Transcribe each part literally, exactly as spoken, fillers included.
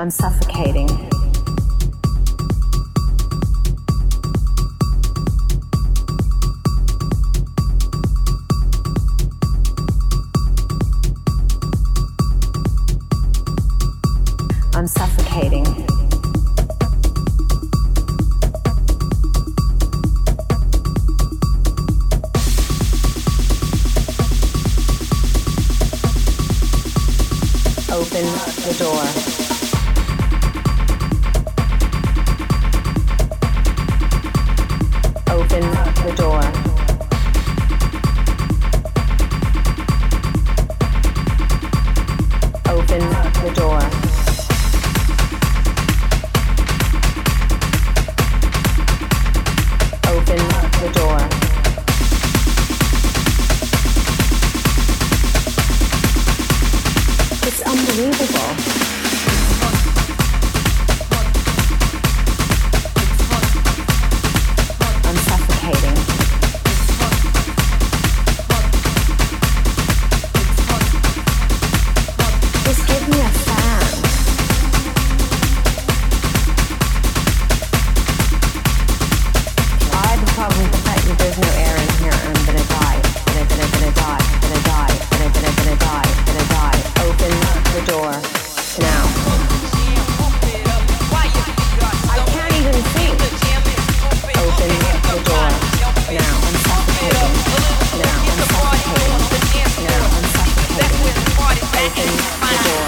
I'm suffocating. I'm suffocating. Open the door. Open the door. Open the door. Open the door. It's unbelievable. I'm suffocating. Just give me a fan. I have a problem with the fact that there's no air in here and I'm gonna die. Gonna, gonna, gonna die. Gonna die. Gonna, gonna, gonna die. Gonna die. Open the door now. I can't even think. Open the door now. I'm suffocating. Now I'm suffocating. Now I'm suffocating. Open the door.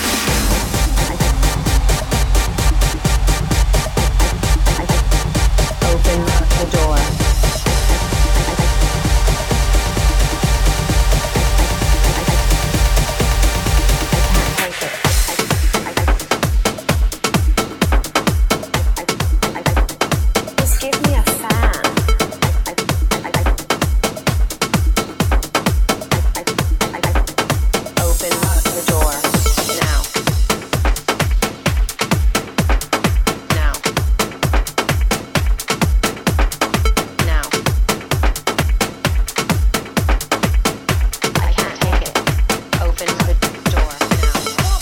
Open the door. Just give me a fan. Open the door now. Now. Now. I can't take it. Open the door now.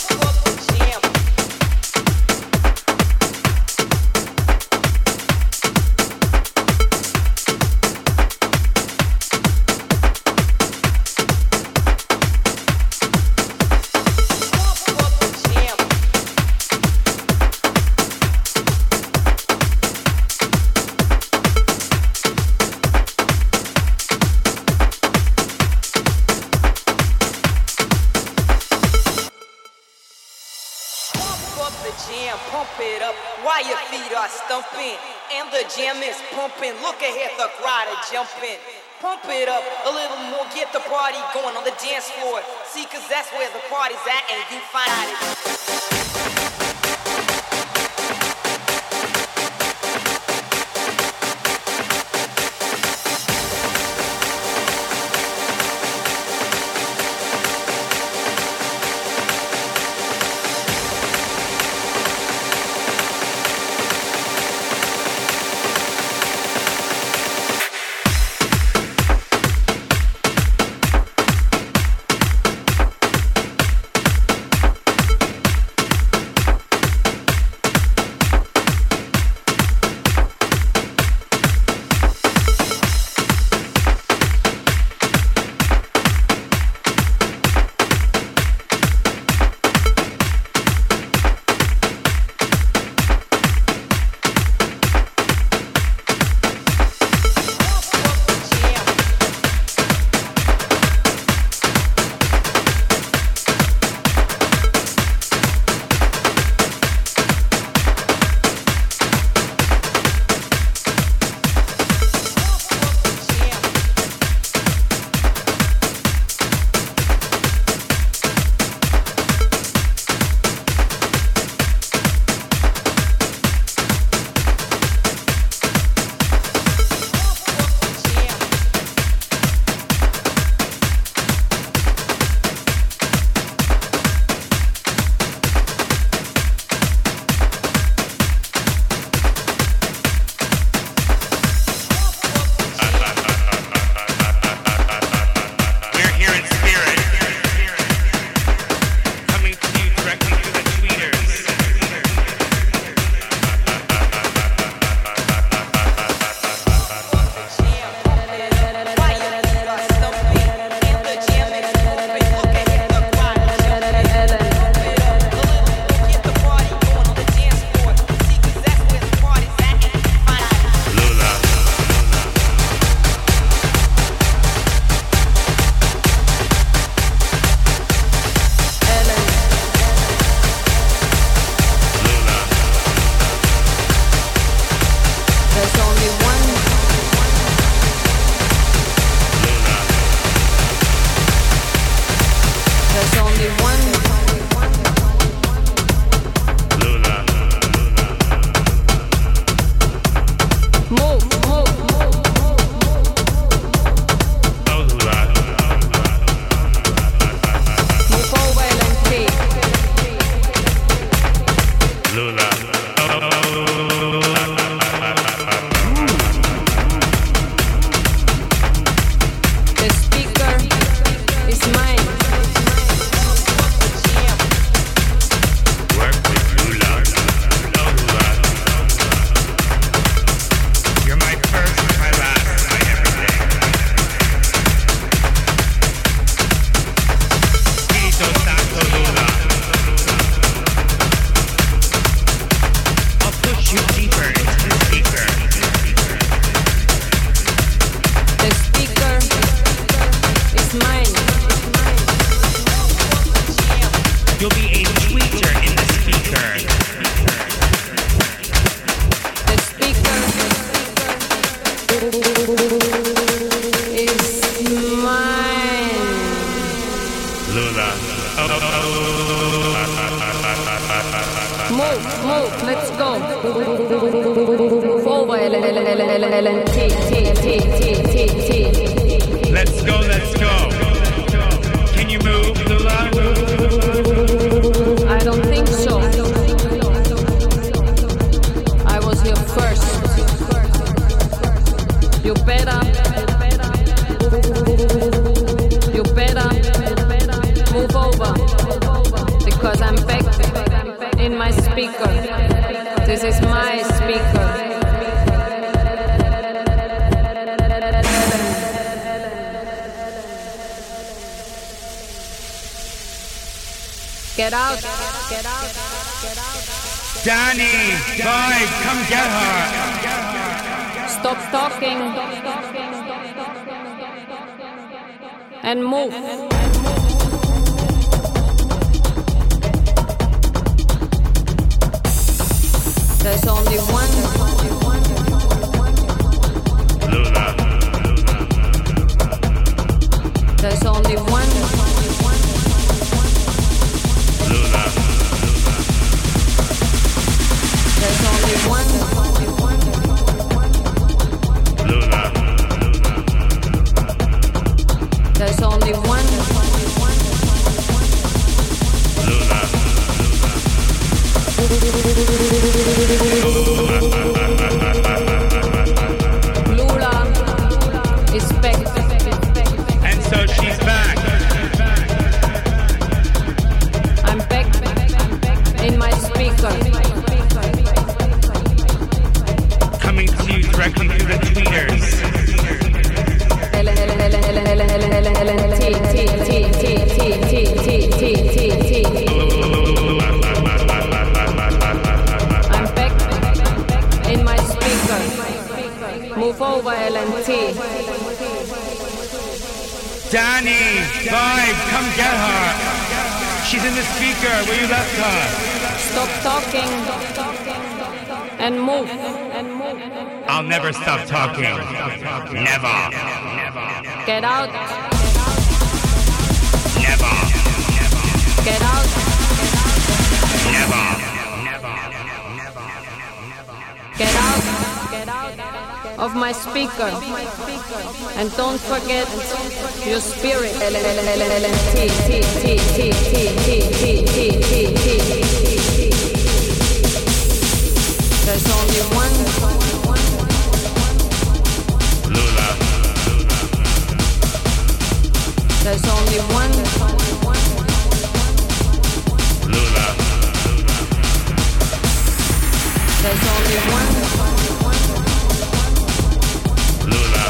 Pump up the jam, pump it up while your feet are stumping. And the jam is pumping. Look ahead, the crowd are jumping. Pump it up a little more, get the party going on the dance floor. See, cause that's where the party's at and you find it. Get out. Get out. Get out. Danny, boy, come get her. Stop talking and move. There's only one. Lula. There's only one. Lula. There's only one. Lula. There's only one. Lula. Lula is back. And so she's back. I'm back in my speaker. Coming to you directly through the tweeters. I'm back in my speaker. Move over, L N T. Danny, boy, come get her. She's in the speaker where you left her. Stop talking and move. I'll never stop talking. Never. Get out. Never. Get out. Never. Get out. Get out of my speaker. And don't forget your spirit. There's only one. Lula. There's only one. Lula. There's only one. Lula.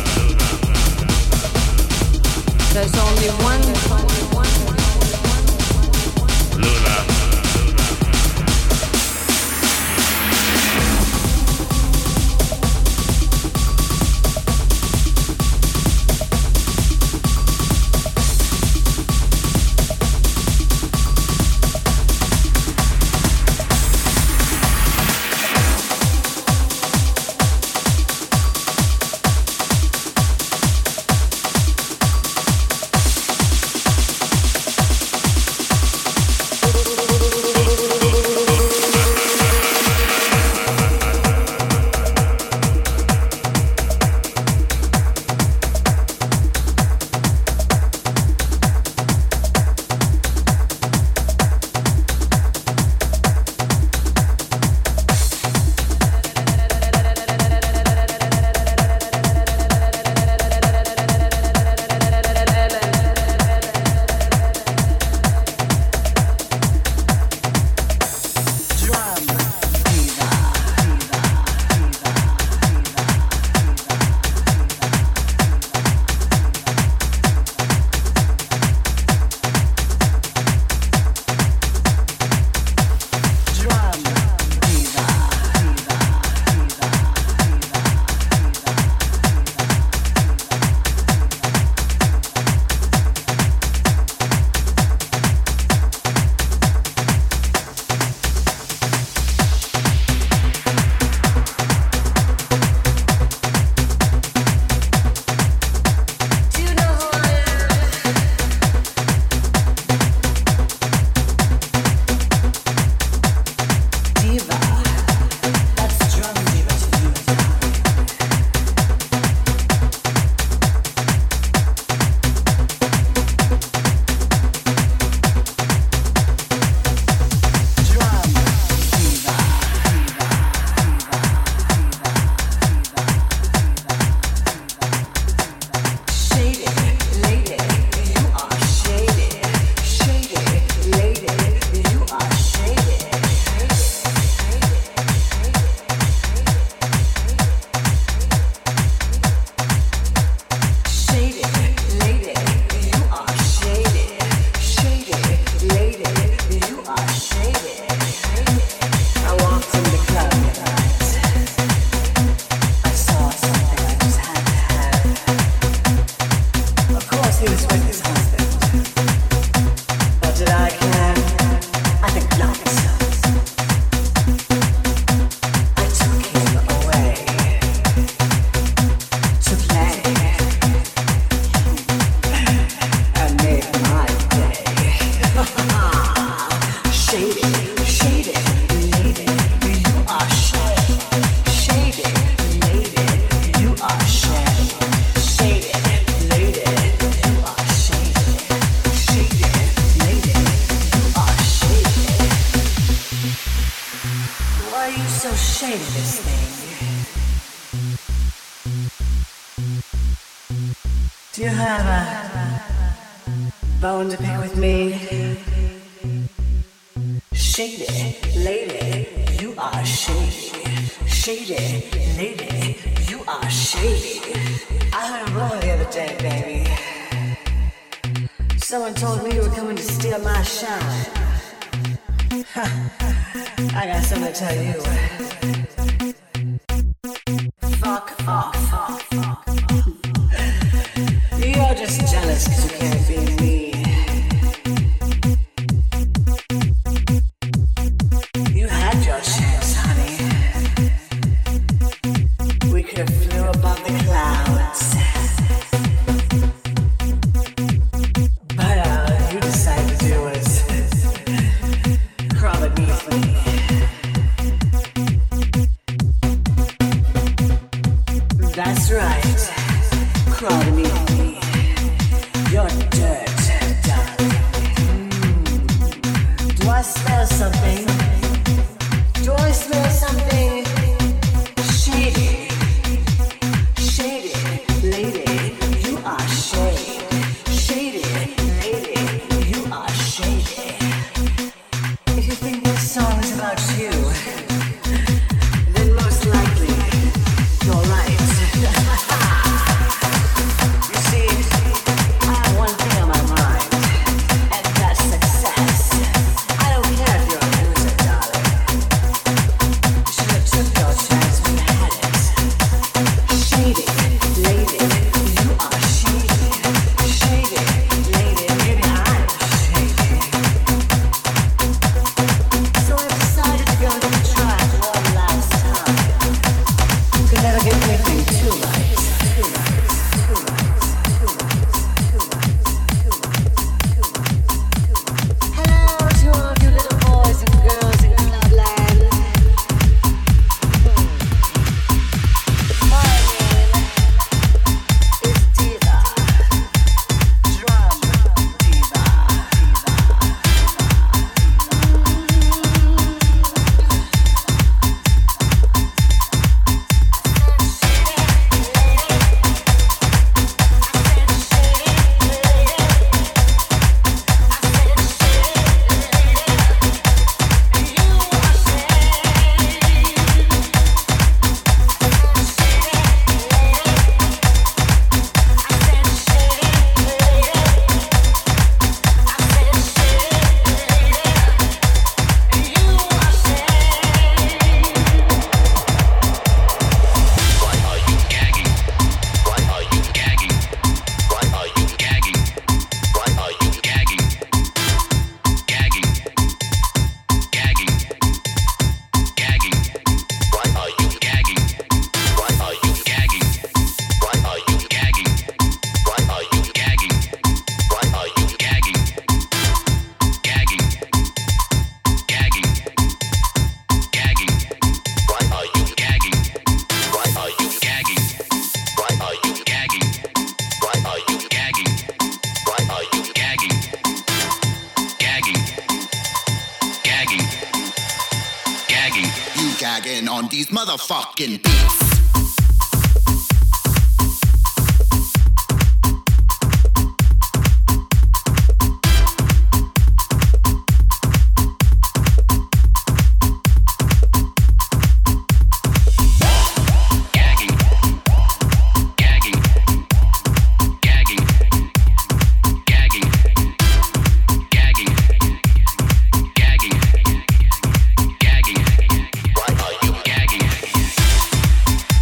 There's only one. Lula. shady, this thing. Do you have a bone to pick with me? Shady, lady, you are shady. Shady, lady, you are shady. I heard a rumor the other day, baby. Someone told me you were coming to steal my shine. I got something to tell you. Fuck off. You're just jealous because you can't be me. You had your chance, honey. We could have flew above the clouds. But all you decided to do was crawl beneath me. That's right. Crawl beneath me. You're dirt, darling. Mm. Do I smell something? Do I smell something? Shady. Shady, lady, you are shady. Shady, lady, you are shady. If you think this song is about you, then most likely you're right. You see, I have one thing on my mind, and that's success. I don't care if you're a loser, darling. You should have took your chance when you had it. Shady, lady, you are shady. Shady, lady, maybe I'm shady. So I decided to go to the track one last time. You can never get anything too right. Too right. Too right. Too right. Too right. Hello to all of you little boys and girls in Clubland. My name is Diva. Drum Diva. You gagging on these motherfucking beats. Why are you gagging?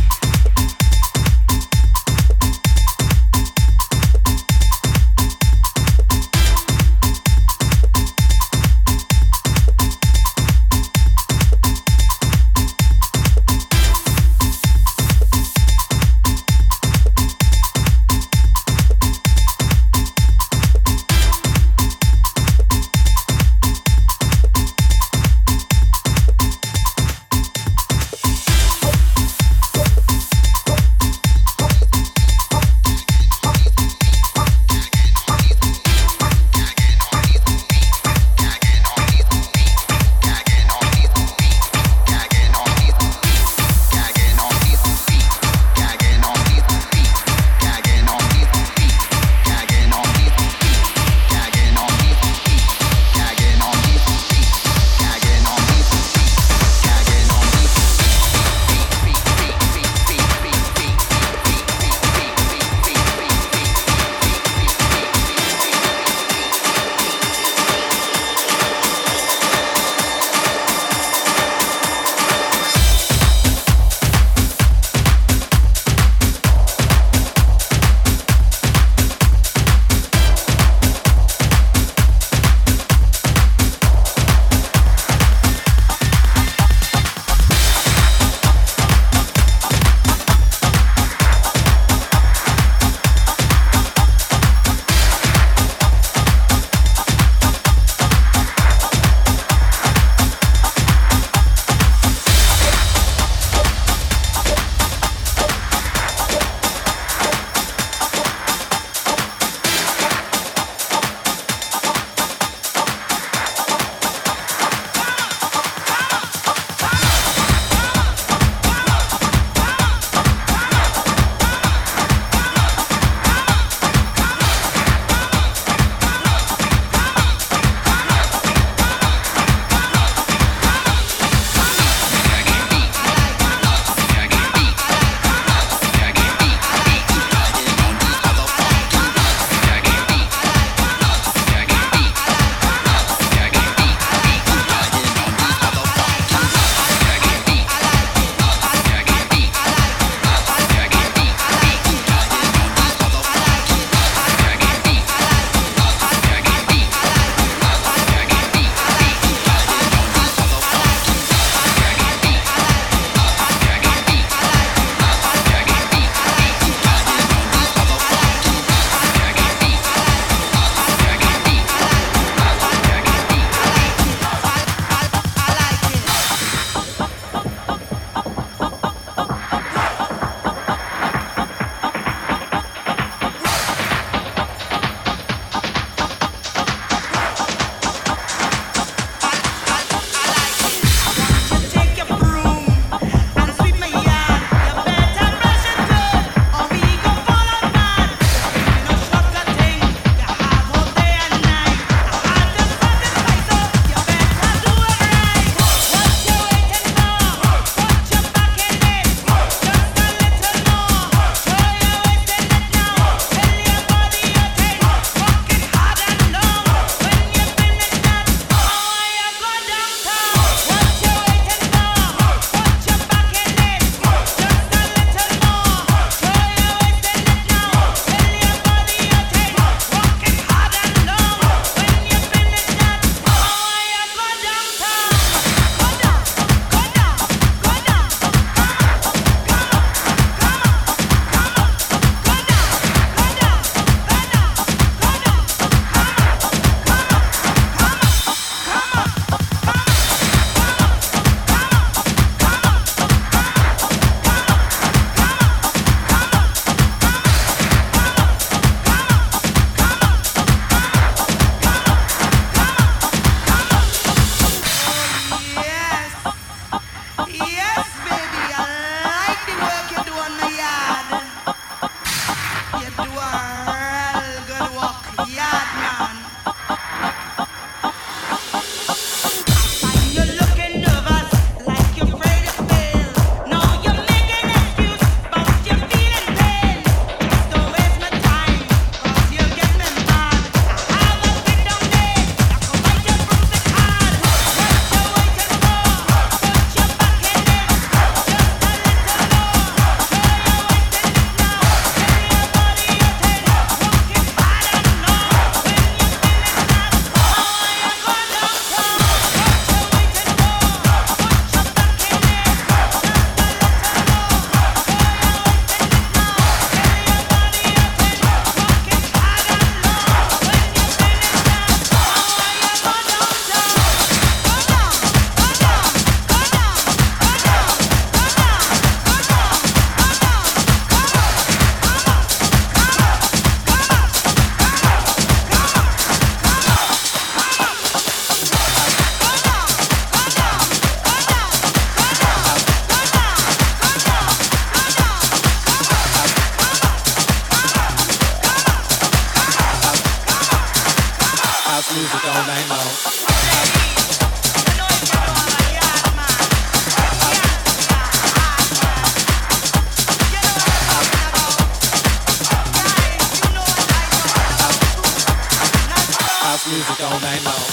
House music all night long. House music all night long.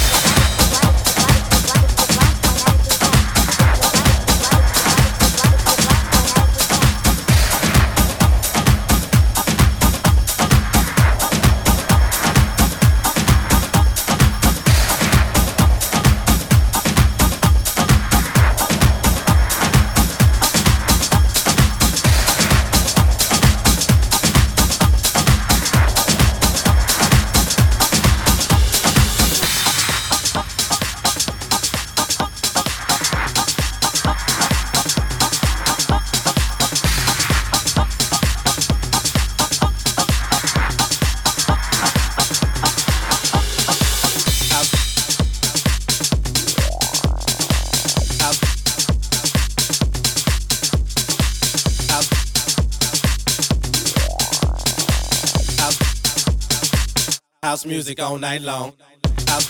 House music all night long. House.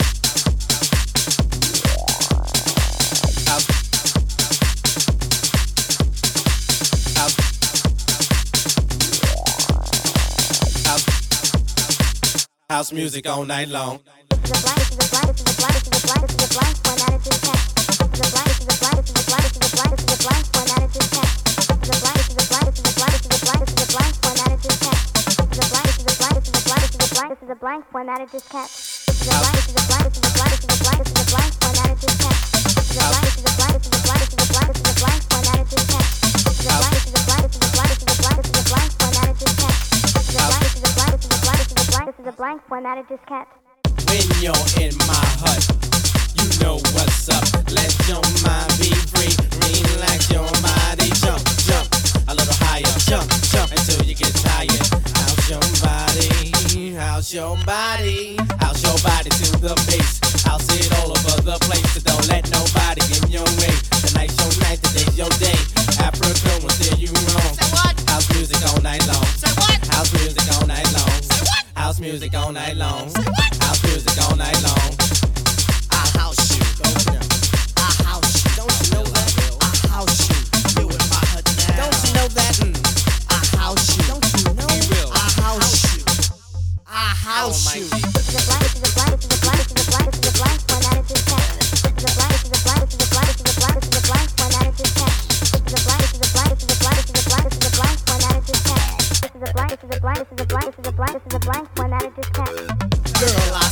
House. House. House. House music all night long. This is a blank formatted diskette. This is a blank, this is a blank, this is a blank, this is a blank, this is a blank formatted diskette. This is a blank, this is a blank, this is a blank, this is a blank, this is a blank formatted diskette. This is a blank, this is a blank, this is a blank, this is a blank, this is a blank formatted diskette. This is a blank, this is a blank, this is a blank, this is a blank, this is a blank formatted diskette. When you're in my hut, you know what's up. Let your mind be free, relax your body, jump, jump a little higher, jump, jump until you get tired. How's your body? How's your body? How's your body to the bass? I'll sit all over the place, so don't let nobody in your way. Tonight's your night, today's your day. Africa will steer you wrong. Say what? House music all night long. Say what? House music all night long. Say what? House music all night long. Say what? House music all night long. I house you. I house you. Don't you know that? I house you. You in my hut now. Don't you know that? Mm. I house you. Don't you know? We will. I house you. I house you. This is a blank, this is a blank, this is a blank, this is a blank, this is a blank formatted diskette. This is a blank, this is a blank, this is a blank, this is a blank, this is a blank formatted diskette. This is a blank, this is a blank, this is a blank, this is a blank, this is a blank formatted diskette. This is a blank, this is a blank, this is a blank, this is a blank, this is a blank formatted diskette. Girl, I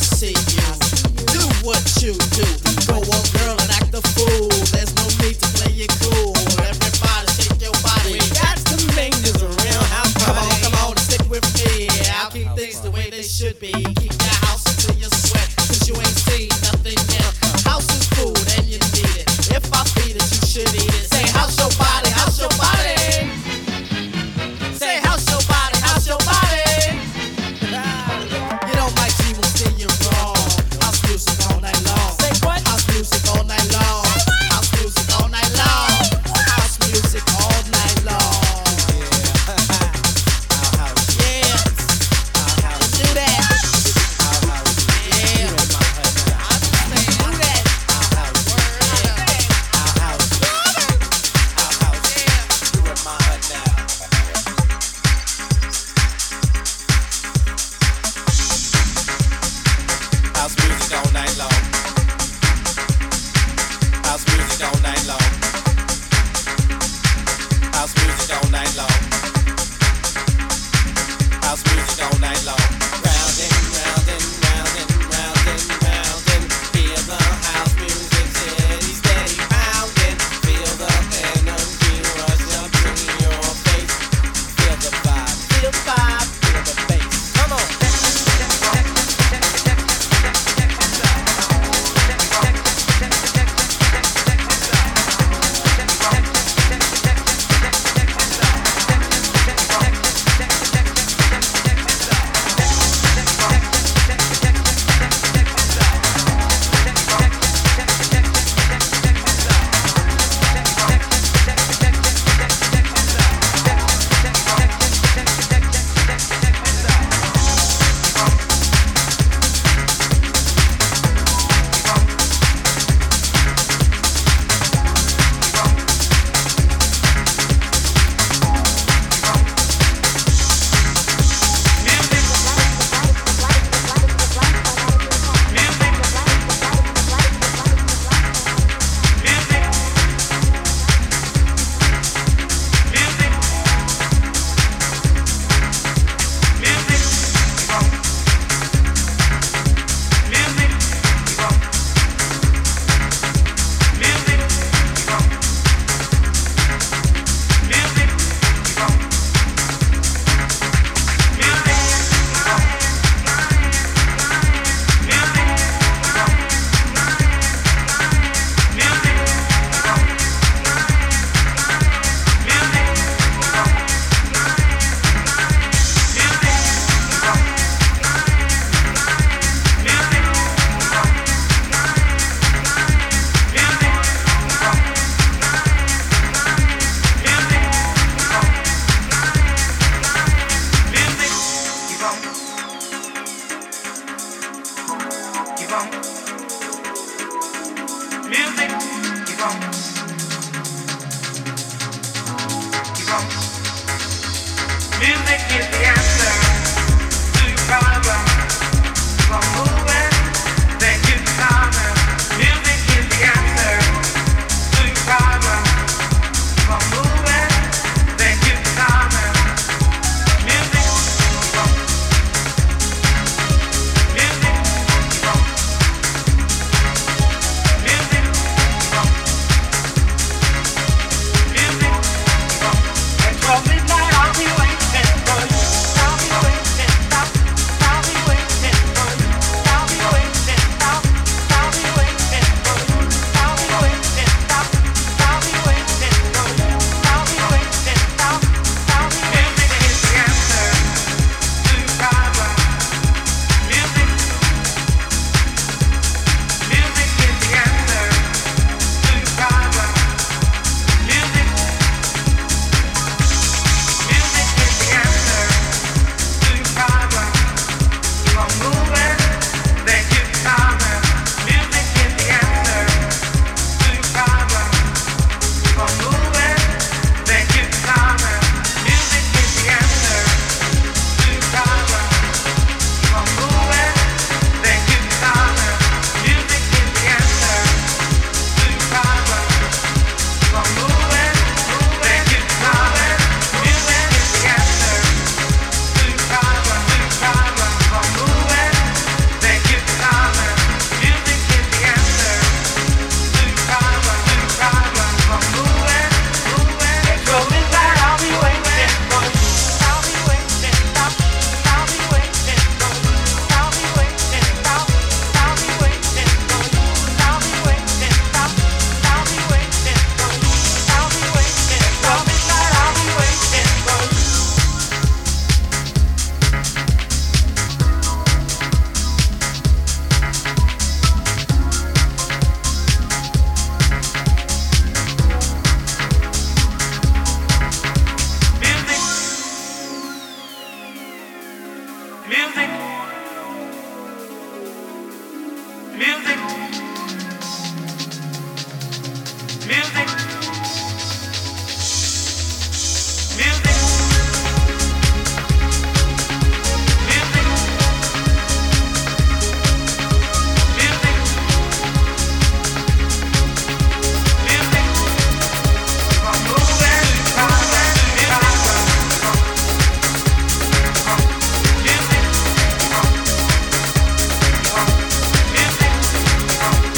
Music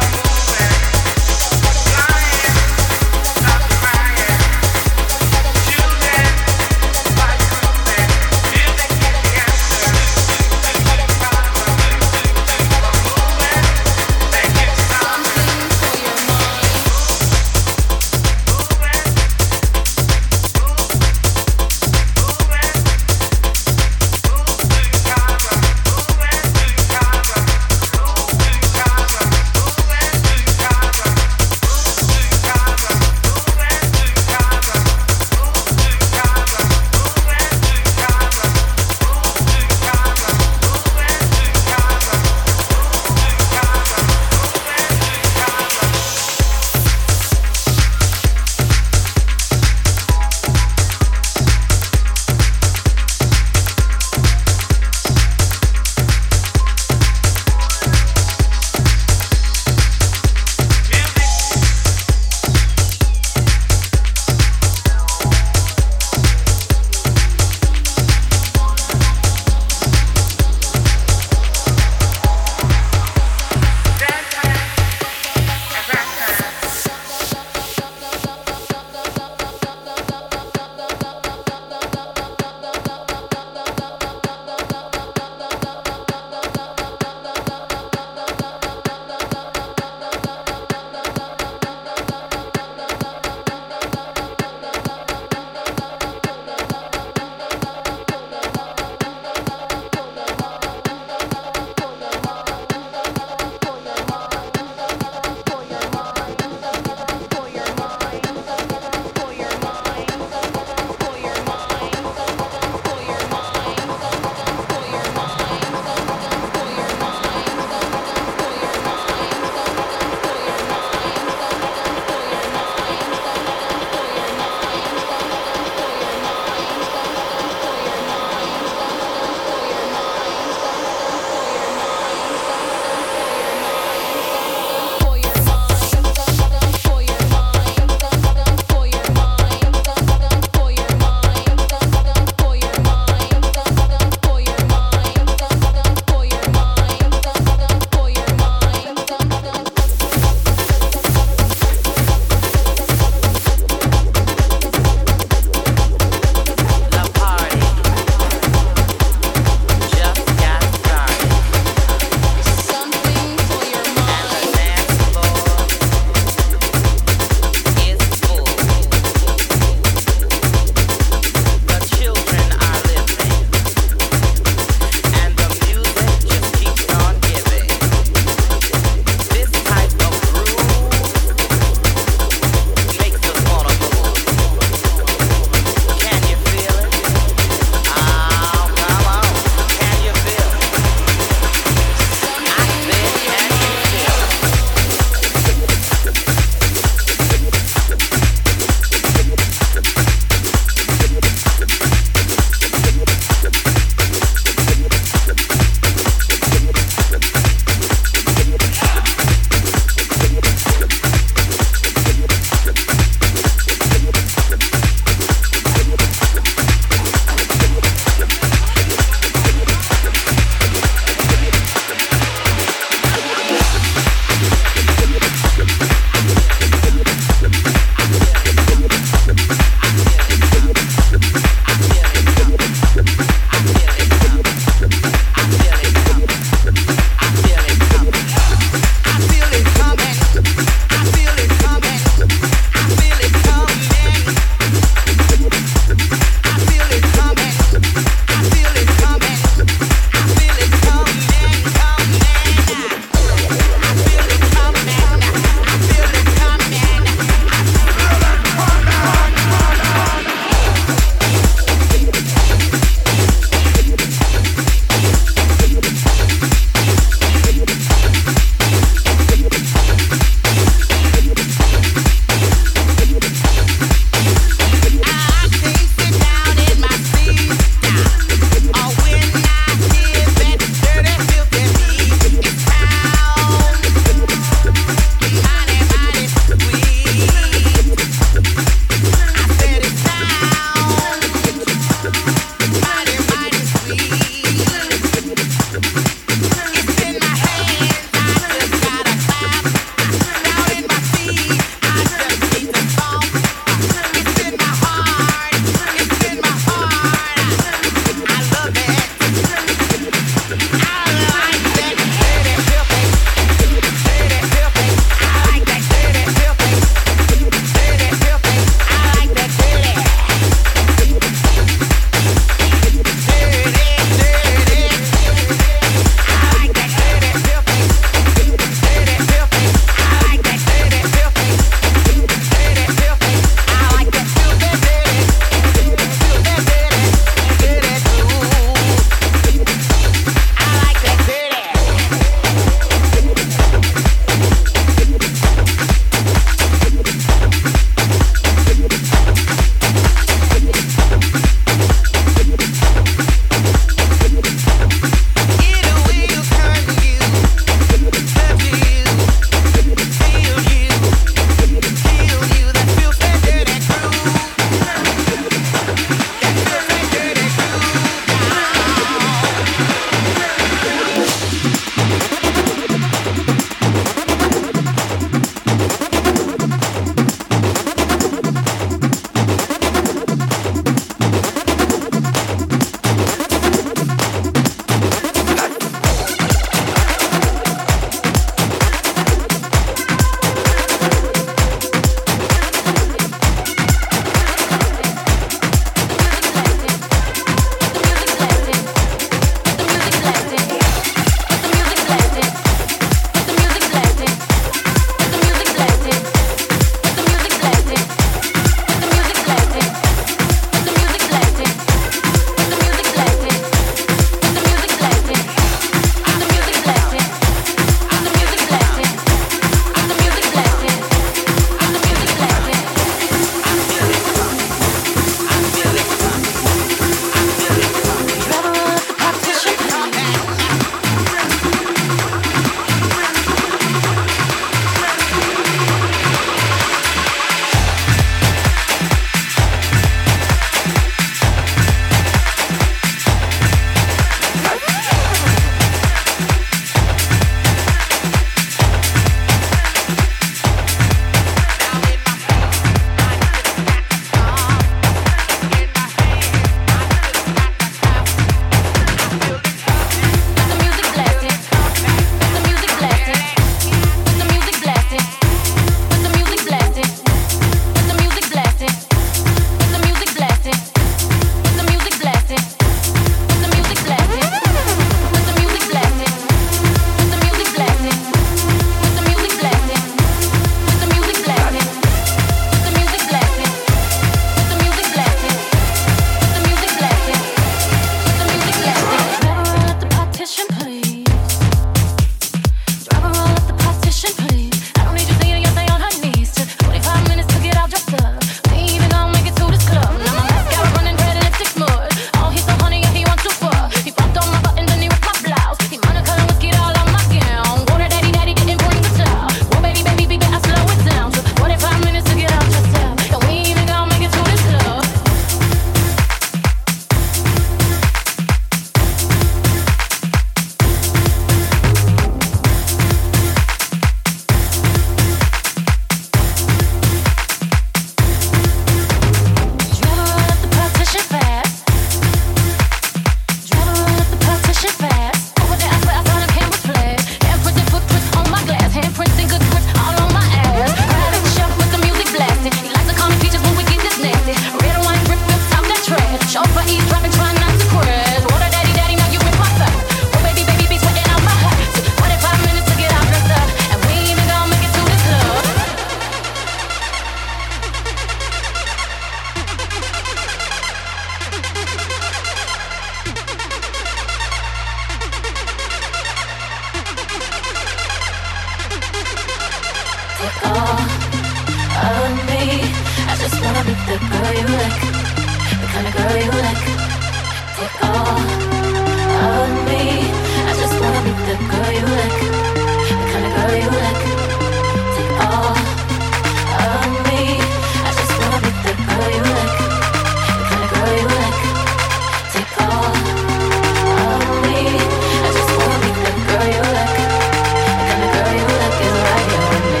be the girl you like, the kind of girl you like. Take all of me. I just wanna be the girl you like, the kind of girl you like. Take all of me. I just wanna be the girl you like, the kind of girl you like. Take all of me. I just wanna be the girl you like, the kind of girl you like. Is right here with me.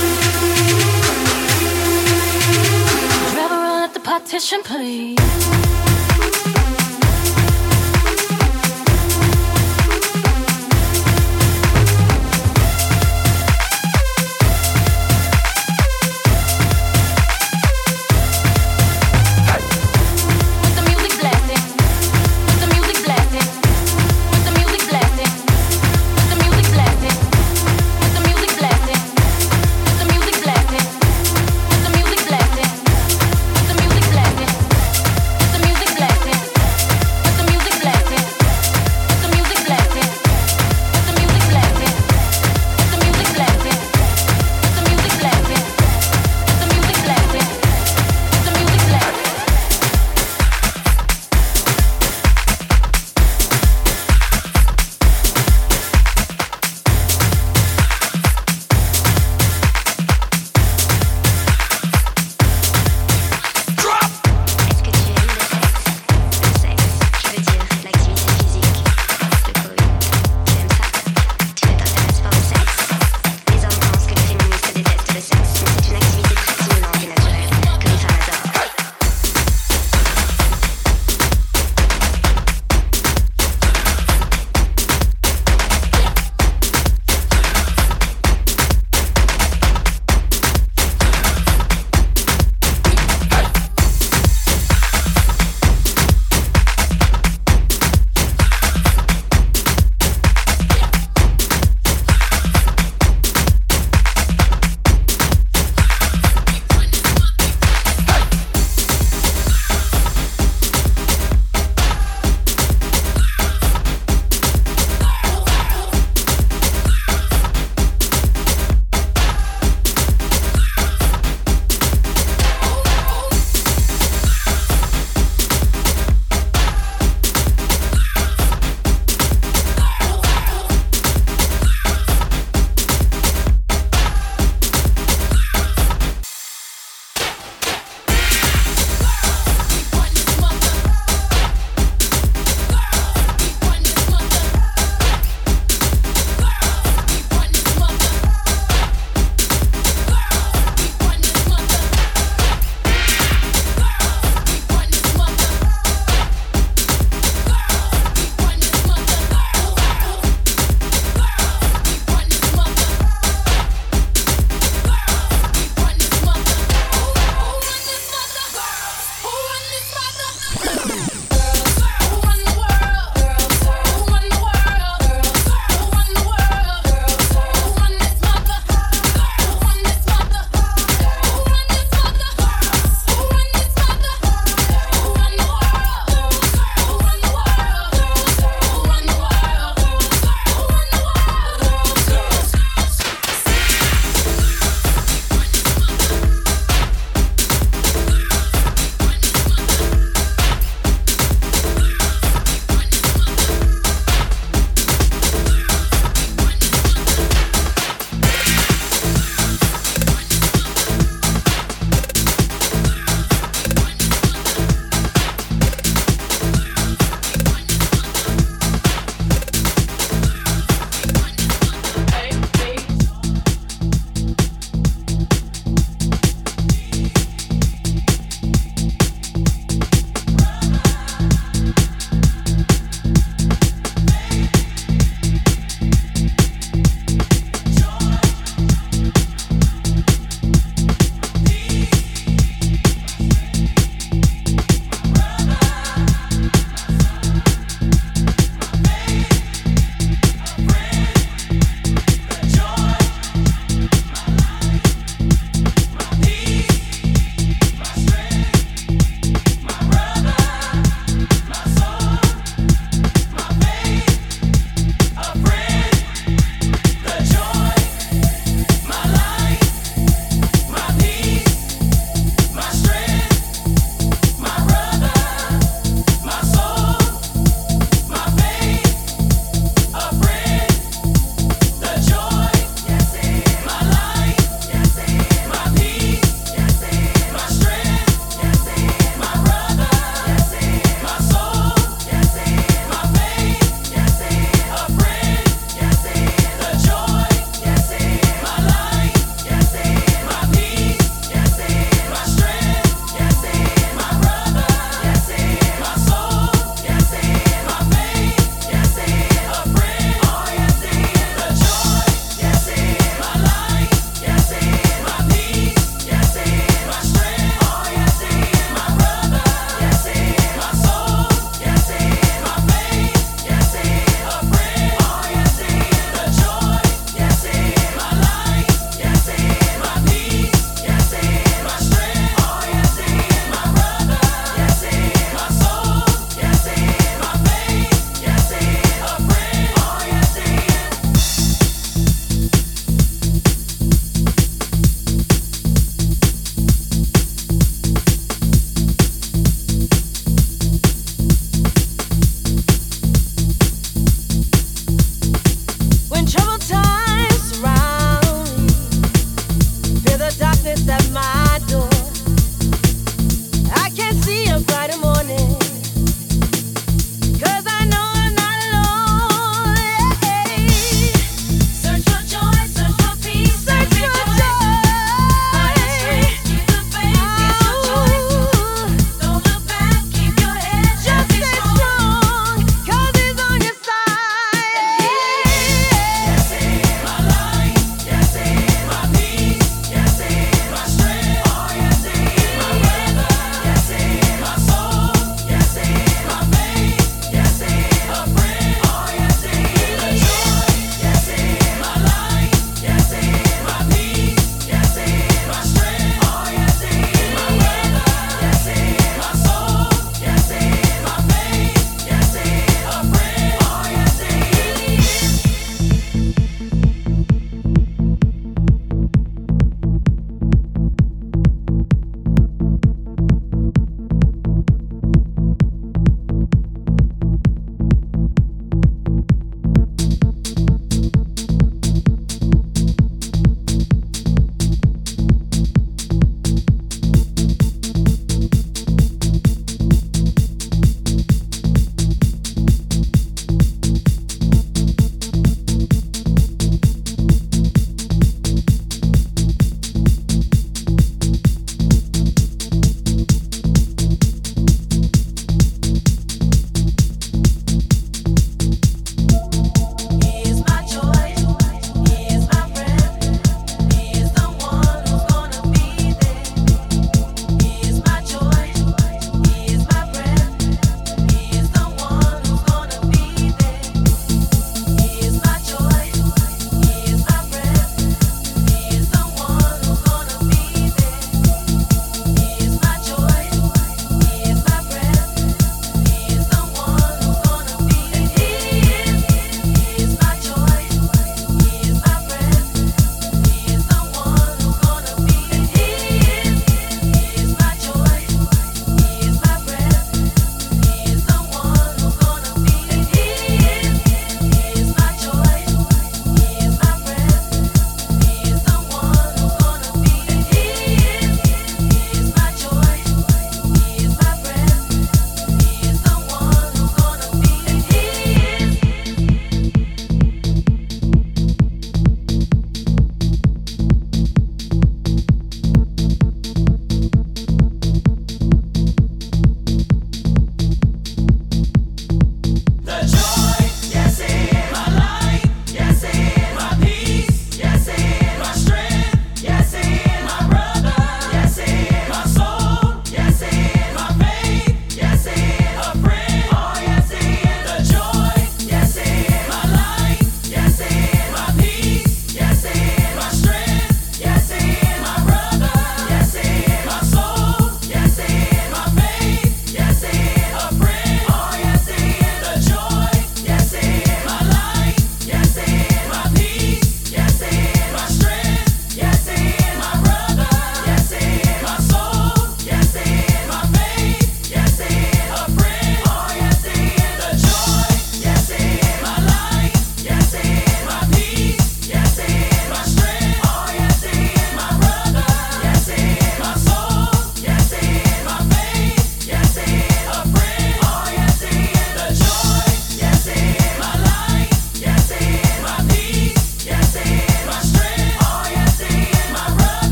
Driver, roll up the partition, please.